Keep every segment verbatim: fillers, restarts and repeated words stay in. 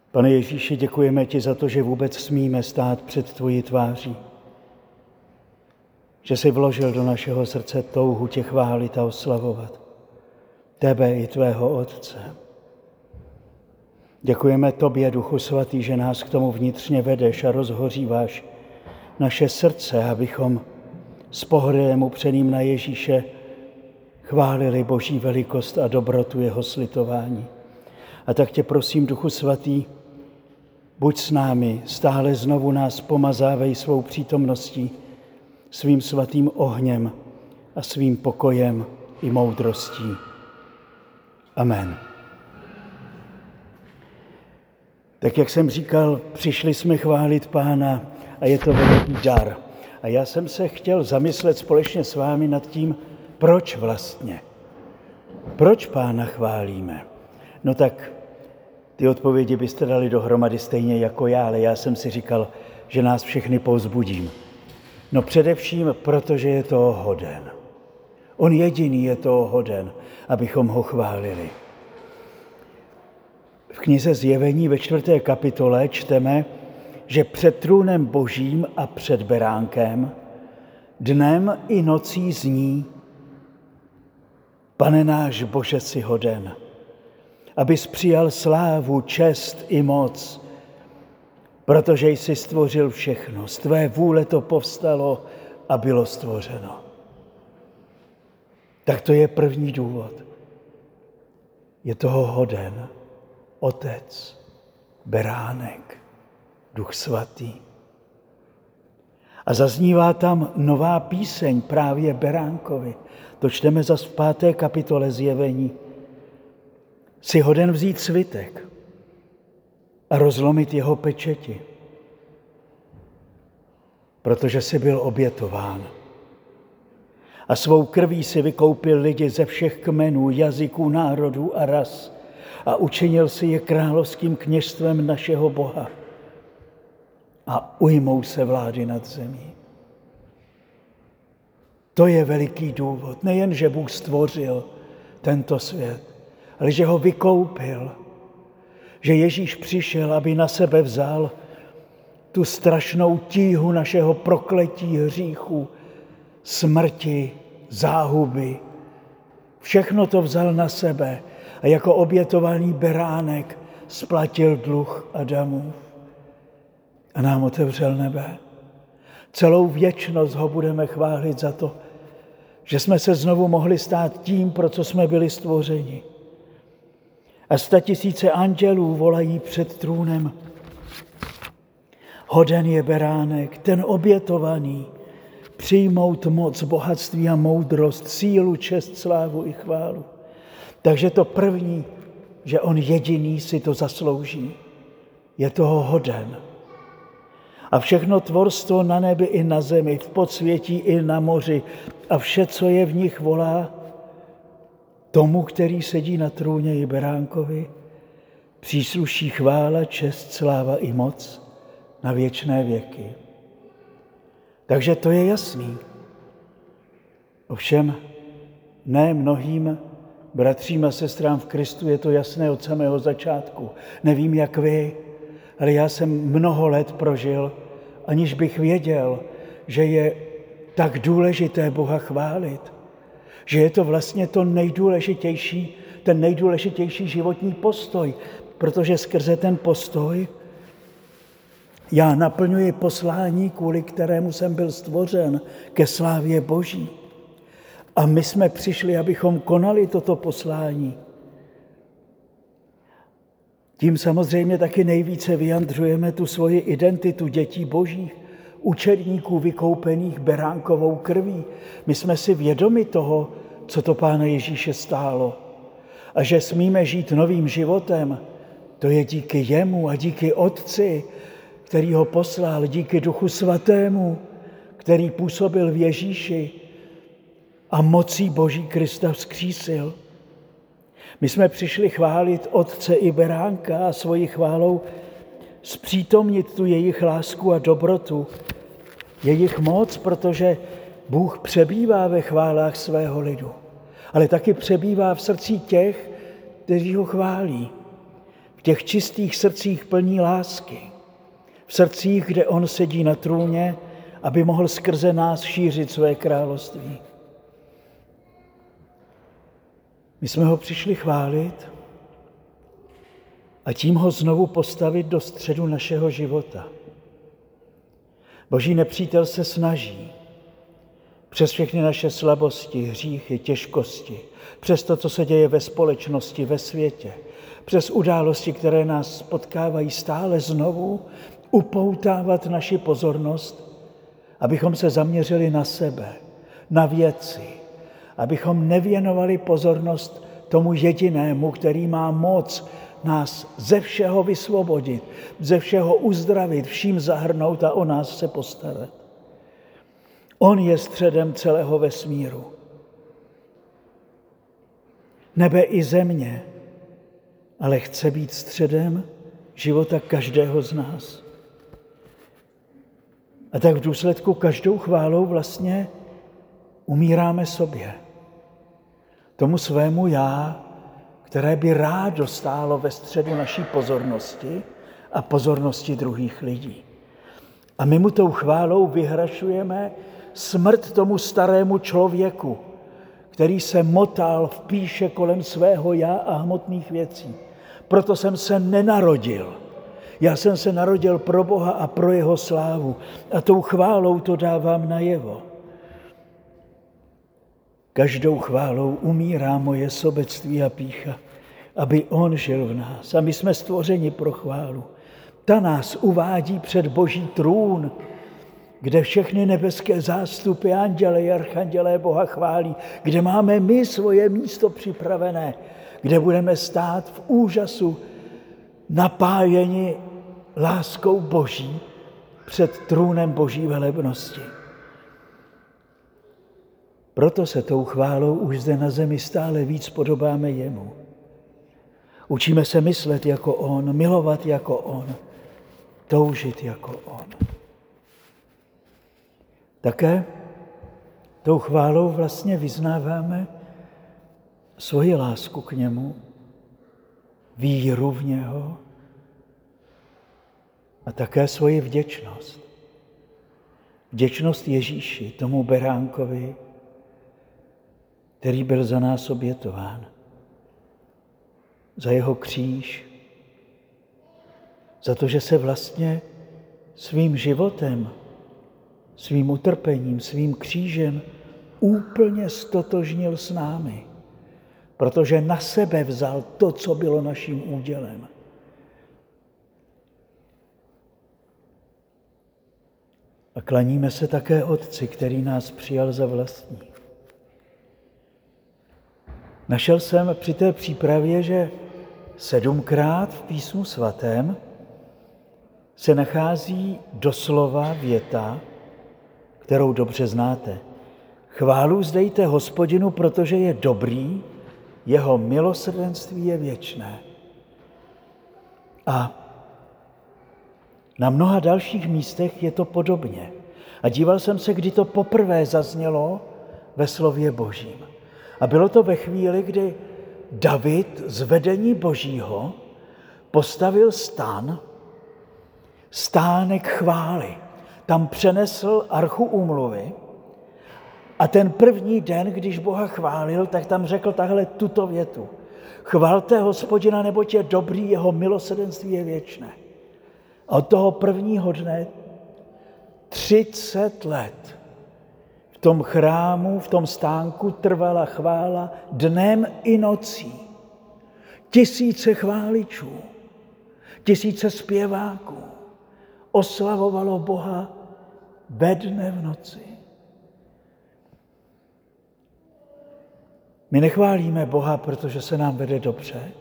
Pane Ježíši, děkujeme ti za to, že vůbec smíme stát před tvojí tváří. Že jsi vložil do našeho srdce touhu tě chválit a oslavovat. Tebe i tvého Otce. Děkujeme tobě, Duchu Svatý, že nás k tomu vnitřně vedeš a rozhoříváš naše srdce, abychom s pohledem upřeným na Ježíše chválili Boží velikost a dobrotu jeho slitování. A tak tě prosím, Duchu Svatý, buď s námi, stále znovu nás pomazávej svou přítomností, svým svatým ohněm a svým pokojem i moudrostí. Amen. Tak jak jsem říkal, přišli jsme chválit Pána a je to veliký dar. A já jsem se chtěl zamyslet společně s vámi nad tím, proč vlastně. Proč Pána chválíme? No tak ty odpovědi byste dali dohromady stejně jako já, ale já jsem si říkal, že nás všechny povzbudím. No především, protože je toho hoden. On jediný je toho hoden, abychom ho chválili. V knize Zjevení ve čtvrté kapitole čteme, že před trůnem Božím a před beránkem dnem i nocí zní: Pane náš Bože, si hoden, abys přijal slávu, čest i moc, protože jsi stvořil všechno. Z tvé vůle to povstalo a bylo stvořeno. Tak to je první důvod. Je toho hoden Otec, beránek, Duch Svatý. A zaznívá tam nová píseň právě beránkovi. To čteme zas v páté kapitole Zjevení. Jsi hoden vzít svitek a rozlomit jeho pečeti, protože jsi byl obětován. A svou krví si vykoupil lidi ze všech kmenů, jazyků, národů a ras a učinil si je královským kněžstvem našeho Boha. A ujmou se vlády nad zemí. To je veliký důvod. Nejen, že Bůh stvořil tento svět, ale že ho vykoupil. Že Ježíš přišel, aby na sebe vzal tu strašnou tíhu našeho prokletí, hříchu, smrti, záhuby. Všechno to vzal na sebe a jako obětovaný beránek splatil dluh Adamův a nám otevřel nebe. Celou věčnost ho budeme chválit za to, že jsme se znovu mohli stát tím, pro co jsme byli stvořeni. A statisíce andělů volají před trůnem: Hoden je beránek, ten obětovaný, přijmout moc, bohatství a moudrost, sílu, čest, slávu i chválu. Takže to první, že on jediný si to zaslouží, je toho hoden. A všechno tvorstvo na nebi i na zemi, v podsvětí i na moři a vše, co je v nich, volá tomu, který sedí na trůně i beránkovi, přísluší chvála, čest, sláva i moc na věčné věky. Takže to je jasný. Ovšem ne mnohým bratřím a sestrám v Kristu je to jasné od samého začátku. Nevím, jak vy, ale já jsem mnoho let prožil, aniž bych věděl, že je tak důležité Boha chválit. Že je to vlastně to nejdůležitější, ten nejdůležitější životní postoj, protože skrze ten postoj já naplňuji poslání, kvůli kterému jsem byl stvořen, ke slávě Boží. A my jsme přišli, abychom konali toto poslání. Tím samozřejmě taky nejvíce vyjadřujeme tu svoji identitu dětí Božích, učedníků vykoupených beránkovou krví. My jsme si vědomi toho, co to Pána Ježíše stálo. A že smíme žít novým životem, to je díky jemu a díky Otci, který ho poslal, díky Duchu Svatému, který působil v Ježíši a mocí Boží Krista vzkřísil. My jsme přišli chválit Otce i beránka a svojí chválou zpřítomnit tu jejich lásku a dobrotu, jejich moc, protože Bůh přebývá ve chválách svého lidu, ale taky přebývá v srdci těch, kteří ho chválí. v těch čistých srdcích plní lásky, v srdcích, kde on sedí na trůně, aby mohl skrze nás šířit své království. My jsme ho přišli chválit a tím ho znovu postavit do středu našeho života. Boží nepřítel se snaží přes všechny naše slabosti, hříchy, těžkosti, přes to, co se děje ve společnosti, ve světě, přes události, které nás potkávají stále znovu, upoutávat naši pozornost, abychom se zaměřili na sebe, na věci, abychom nevěnovali pozornost tomu jedinému, který má moc nás ze všeho vysvobodit, ze všeho uzdravit, vším zahrnout a o nás se postarat. On je středem celého vesmíru. Nebe i země, ale chce být středem života každého z nás. A tak v důsledku každou chválou vlastně umíráme sobě. Tomu svému já, které by rádo stálo ve středu naší pozornosti a pozornosti druhých lidí. A my mu tou chválou vyhrašujeme smrt tomu starému člověku, který se motal v píše kolem svého já a hmotných věcí. Proto jsem se nenarodil. Já jsem se narodil pro Boha a pro jeho slávu. A tou chválou to dávám najevo. Každou chválou umírá moje sobectví a pýcha, aby on žil v nás. A my jsme stvořeni pro chválu. Ta nás uvádí před Boží trůn, kde všechny nebeské zástupy, anděle i archandělé Boha chválí, kde máme my svoje místo připravené, kde budeme stát v úžasu, napájeni láskou Boží před trůnem Boží velebnosti. Proto se tou chválou už zde na zemi stále víc podobáme jemu. Učíme se myslet jako on, milovat jako on, toužit jako on. Také tou chválou vlastně vyznáváme svoji lásku k němu, víru v něho a také svoji vděčnost. Vděčnost Ježíši, tomu beránkovi, který byl za nás obětován, za jeho kříž, za to, že se vlastně svým životem, svým utrpením, svým křížem úplně stotožnil s námi, protože na sebe vzal to, co bylo naším údělem. A klaníme se také Otci, který nás přijal za vlastní. Našel jsem při té přípravě, že sedmkrát v písmu svatém se nachází doslova věta, kterou dobře znáte. Chválu vzdejte Hospodinu, protože je dobrý, jeho milosrdenství je věčné. A na mnoha dalších místech je to podobně. A díval jsem se, kdy to poprvé zaznělo ve slově Božím. A bylo to ve chvíli, kdy David z vedení Božího postavil stan, stánek chvály. Tam přenesl archu úmluvy a ten první den, když Boha chválil, tak tam řekl tahle tuto větu. Chvalte Hospodina, neboť je dobrý, jeho milosrdenství je věčné. A od toho prvního dne třicet let v tom chrámu, v tom stánku trvala chvála dnem i nocí. Tisíce chváličů, tisíce zpěváků oslavovalo Boha ve dne v noci. My nechválíme Boha, protože se nám vede dobře,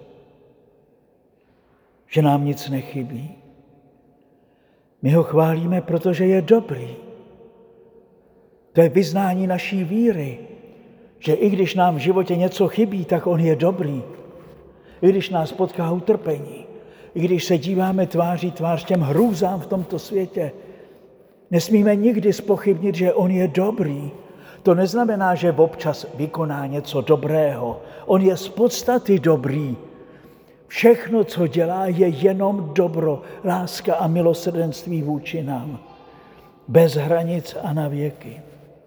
že nám nic nechybí. My ho chválíme, protože je dobrý. To je vyznání naší víry, že i když nám v životě něco chybí, tak on je dobrý. I když nás potká utrpení, i když se díváme tváří tvář těm hrůzám v tomto světě, nesmíme nikdy zpochybnit, že on je dobrý. To neznamená, že občas vykoná něco dobrého. On je z podstaty dobrý. Všechno, co dělá, je jenom dobro, láska a milosrdenství vůči nám. Bez hranic a na věky.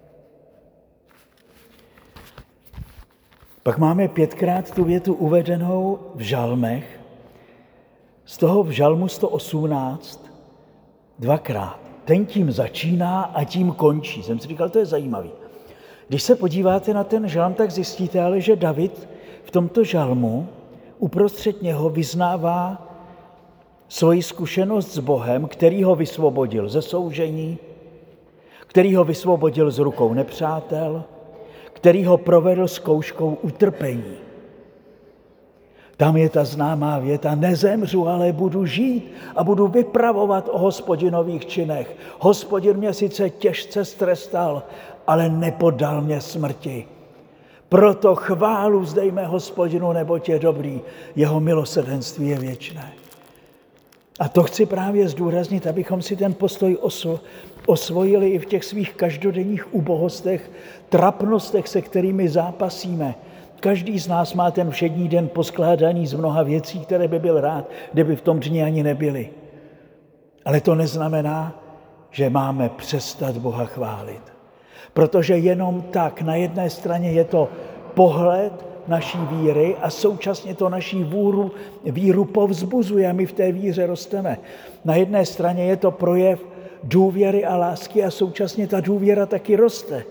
Pak máme pětkrát tu větu uvedenou v žalmech. Z toho v žalmu sto osmnáct dvakrát. Ten tím začíná a tím končí. Jsem si říkal, to je zajímavý. Když se podíváte na ten žalm, tak zjistíte ale, že David v tomto žalmu uprostřed něho vyznává svoji zkušenost s Bohem, který ho vysvobodil ze soužení, který ho vysvobodil z rukou nepřátel, který ho provedl zkouškou utrpení. Tam je ta známá věta, nezemřu, ale budu žít a budu vypravovat o Hospodinových činech. Hospodin mě sice těžce strestal, ale nepodal mě smrti. Proto chválu vzdejme Hospodinu, neboť je dobrý, jeho milosrdenství je věčné. A to chci právě zdůraznit, abychom si ten postoj osvo- osvojili i v těch svých každodenních ubohostech, trapnostech, se kterými zápasíme. Každý z nás má ten všední den poskládaný z mnoha věcí, které by byl rád, kdyby v tom dni ani nebyly. Ale to neznamená, že máme přestat Boha chválit. Protože jenom tak, na jedné straně je to pohled naší víry a současně to naší víru, víru povzbuzuje a my v té víře rosteme. Na jedné straně je to projev důvěry a lásky a současně ta důvěra taky roste.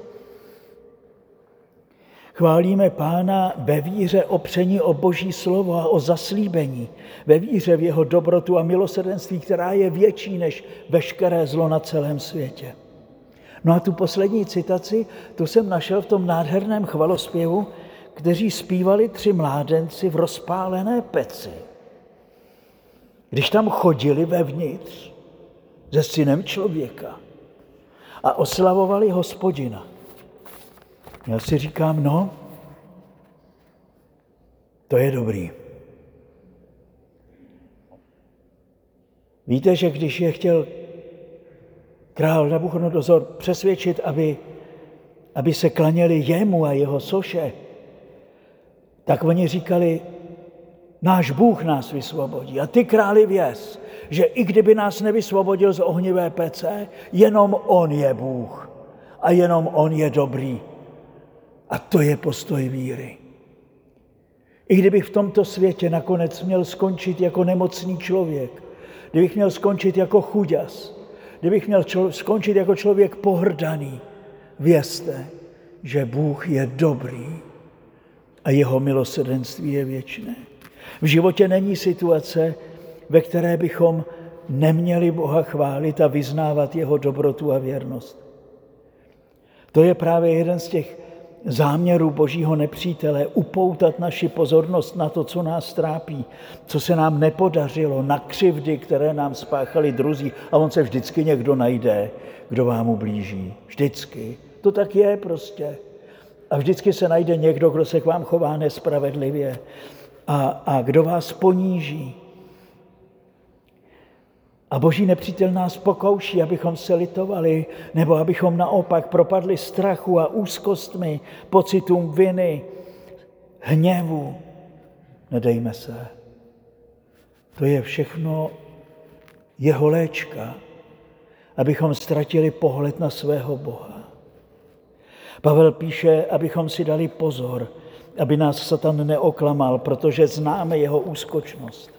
Chválíme Pána ve víře opření o Boží slovo a o zaslíbení, ve víře v jeho dobrotu a milosrdenství, která je větší než veškeré zlo na celém světě. No a tu poslední citaci, tu jsem našel v tom nádherném chvalospěvu, kteří zpívali tři mládenci v rozpálené peci. Když tam chodili vevnitř se synem člověka a oslavovali Hospodina. Já si říkám, no, to je dobrý. Víte, že když je chtěl král Nabuchodonozor přesvědčit, aby, aby se klaněli jemu a jeho soše, tak oni říkali, náš Bůh nás vysvobodí. A ty, králi, věz, že i kdyby nás nevysvobodil z ohnivé pece, jenom on je Bůh a jenom on je dobrý. A to je postoj víry. I kdybych v tomto světě nakonec měl skončit jako nemocný člověk, kdybych měl skončit jako chuďas, kdybych měl člo- skončit jako člověk pohrdaný, vězte, že Bůh je dobrý a jeho milosrdenství je věčné. V životě není situace, ve které bychom neměli Boha chválit a vyznávat jeho dobrotu a věrnost. To je právě jeden z těch záměrů Božího nepřítele, upoutat naši pozornost na to, co nás trápí, co se nám nepodařilo, na křivdy, které nám spáchali druzí. A on se vždycky někdo najde, kdo vám ublíží. Vždycky. To tak je prostě. A vždycky se najde někdo, kdo se k vám chová nespravedlivě a, a kdo vás poníží. A Boží nepřítel nás pokouší, abychom se litovali, nebo abychom naopak propadli strachu a úzkostmi, pocitům viny, hněvu. Nedejme se. To je všechno jeho léčka, abychom ztratili pohled na svého Boha. Pavel píše, abychom si dali pozor, aby nás Satan neoklamal, protože známe jeho úskočnost.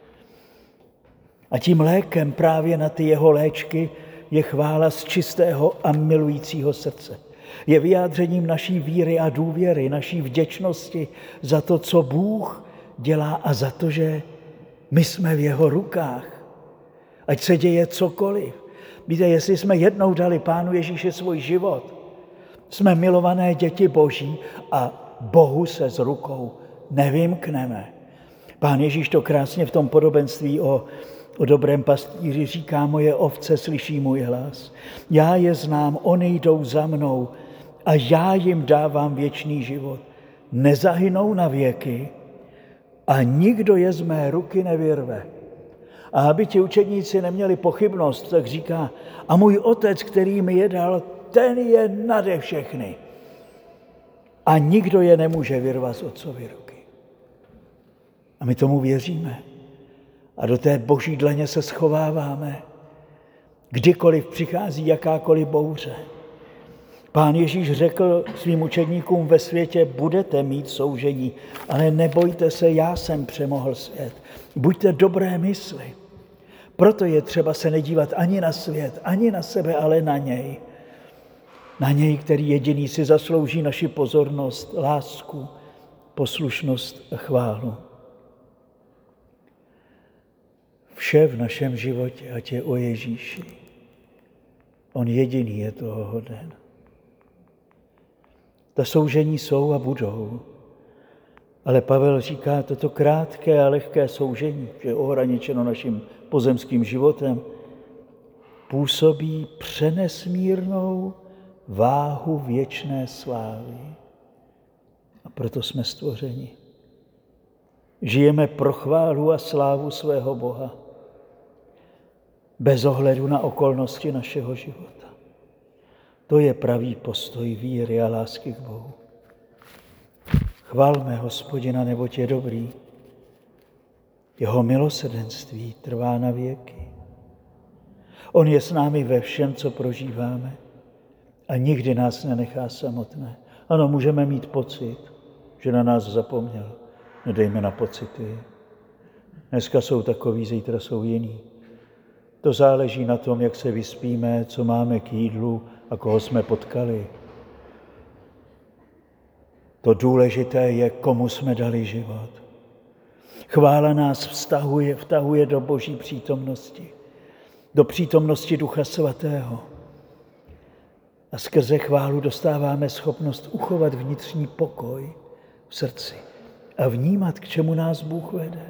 A tím lékem právě na ty jeho léčky je chvála z čistého a milujícího srdce. Je vyjádřením naší víry a důvěry, naší vděčnosti za to, co Bůh dělá a za to, že my jsme v jeho rukách. Ať se děje cokoliv. Víte, jestli jsme jednou dali Pánu Ježíši svůj život, jsme milované děti Boží a Bohu se z rukou nevymkneme. Pán Ježíš to krásně v tom podobenství o O dobrém pastýři říká, moje ovce slyší můj hlas. Já je znám, oni jdou za mnou a já jim dávám věčný život. Nezahynou na věky a nikdo je z mé ruky nevyrve. A aby ti učedníci neměli pochybnost, tak říká, a můj otec, který mi je dal, ten je nade všechny. A nikdo je nemůže vyrvat z otcovy ruky. A my tomu věříme. A do té boží dlaně se schováváme. Kdykoliv přichází jakákoliv bouře. Pán Ježíš řekl svým učedníkům: ve světě budete mít soužení, ale nebojte se, já jsem přemohl svět. Buďte dobré mysli. Proto je třeba se nedívat ani na svět, ani na sebe, ale na něj. Na něj, který jediný si zaslouží naši pozornost, lásku, poslušnost a chválu. Vše v našem životě, ať je o Ježíši. On jediný je toho hoden. Ta soužení jsou a budou. Ale Pavel říká, toto krátké a lehké soužení, že je ohraničeno naším pozemským životem, působí přenesmírnou váhu věčné slávy. A proto jsme stvořeni. Žijeme pro chválu a slávu svého Boha, bez ohledu na okolnosti našeho života. To je pravý postoj víry a lásky k Bohu. Chvalme Hospodina, neboť je dobrý. Jeho milosrdenství trvá na věky. On je s námi ve všem, co prožíváme, a nikdy nás nenechá samotné. Ano, můžeme mít pocit, že na nás zapomněl. Nedejme na pocity. Dneska jsou takový, zítra jsou jiný. To záleží na tom, jak se vyspíme, co máme k jídlu a koho jsme potkali. To důležité je, komu jsme dali život. Chvála nás vztahuje, vtahuje do boží přítomnosti, do přítomnosti Ducha Svatého. A skrze chválu dostáváme schopnost uchovat vnitřní pokoj v srdci a vnímat, k čemu nás Bůh vede.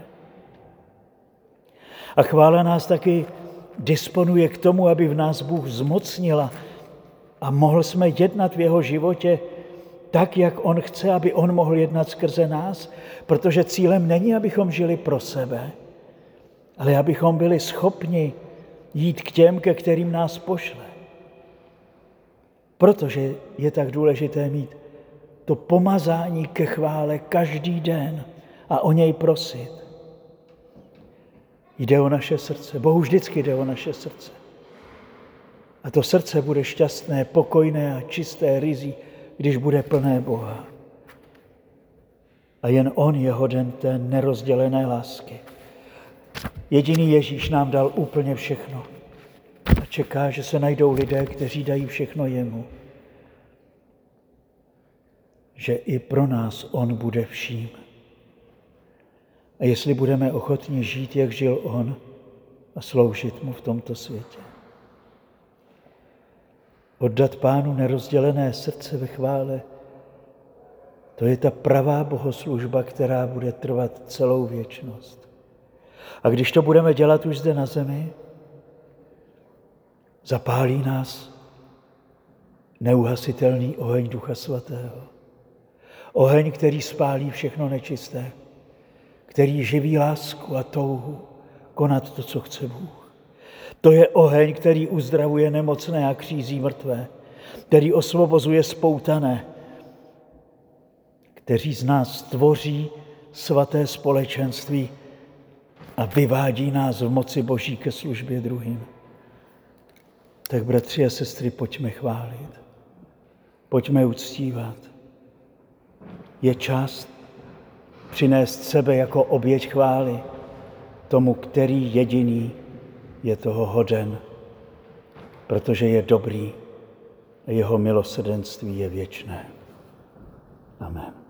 A chvála nás taky disponuje k tomu, aby v nás Bůh zmocnila a mohl jsme jednat v jeho životě tak, jak on chce, aby on mohl jednat skrze nás, protože cílem není, abychom žili pro sebe, ale abychom byli schopni jít k těm, ke kterým nás pošle. Protože je tak důležité mít to pomazání ke chvále každý den a o něj prosit. Jde o naše srdce. Bohu vždycky jde o naše srdce. A to srdce bude šťastné, pokojné a čisté ryzí, když bude plné Boha. A jen on je hoden té nerozdělené lásky. Jediný Ježíš nám dal úplně všechno. A čeká, že se najdou lidé, kteří dají všechno jemu. Že i pro nás on bude vším. A jestli budeme ochotni žít, jak žil on, a sloužit mu v tomto světě. Oddat Pánu nerozdělené srdce ve chvále, to je ta pravá bohoslužba, která bude trvat celou věčnost. A když to budeme dělat už zde na zemi, zapálí nás neuhasitelný oheň Ducha Svatého. Oheň, který spálí všechno nečisté, který živí lásku a touhu konat to, co chce Bůh. To je oheň, který uzdravuje nemocné a křízí mrtvé, který osvobozuje spoutané, který z nás tvoří svaté společenství a vyvádí nás v moci Boží ke službě druhým. Tak, bratři a sestry, pojďme chválit. Pojďme uctívat. Je čas přinést sebe jako oběť chvály tomu, který jediný je toho hoden, protože je dobrý a jeho milosrdenství je věčné. Amen.